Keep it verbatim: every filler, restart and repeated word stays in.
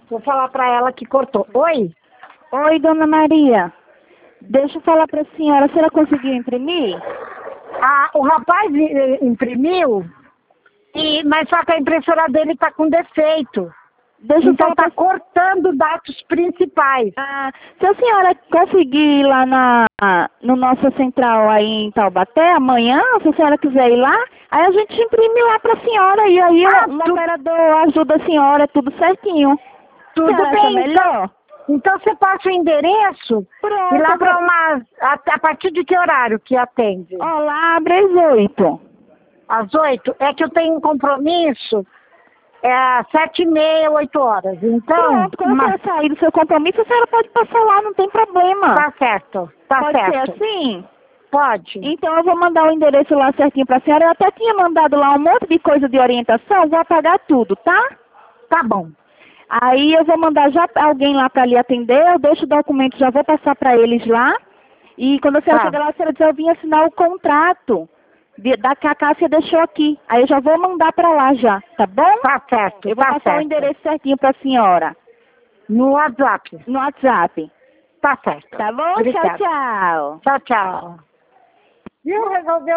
Vou falar para ela que cortou. Oi? Oi, dona Maria. Deixa eu falar para a senhora, a senhora conseguiu imprimir? Ah, o rapaz eh, imprimiu, e, mas só que a impressora dele está com defeito. Deixa eu Então falar está pra... cortando dados principais. Ah, se a senhora conseguir ir lá na, no nossa central aí em Taubaté, amanhã, se a senhora quiser ir lá, aí a gente imprime lá para a senhora e aí Ah, o tu... operador ajuda a senhora, é tudo certinho. Tudo a senhora bem, acha melhor? Então, então você passa o endereço Pronto. e lá para uma... A, a partir de que horário que atende? Ó, lá abre às oito. Às oito? É que eu tenho um compromisso é às sete e meia, oito horas. Então... Pronto, quando uma... a senhora sair do seu compromisso, a senhora pode passar lá, não tem problema. Tá certo, tá pode certo. ser assim? Pode. Então eu vou mandar o endereço lá certinho para a senhora. Eu até tinha mandado lá um monte de coisa de orientação, vou apagar tudo, tá? Tá bom. Aí eu vou mandar já alguém lá para lhe atender, eu deixo o documento, já vou passar para eles lá. E quando a senhora Tá. chegar lá, a senhora diz, eu vim assinar o contrato de, da que a Cássia deixou aqui. Aí eu já vou mandar para lá já, tá bom? Tá certo, Eu vou tá passar certo. o endereço certinho para a senhora. No WhatsApp. No WhatsApp. Tá certo. Tá bom? Obrigada. Tchau, tchau. Tchau, tchau. Viu? Resolveu.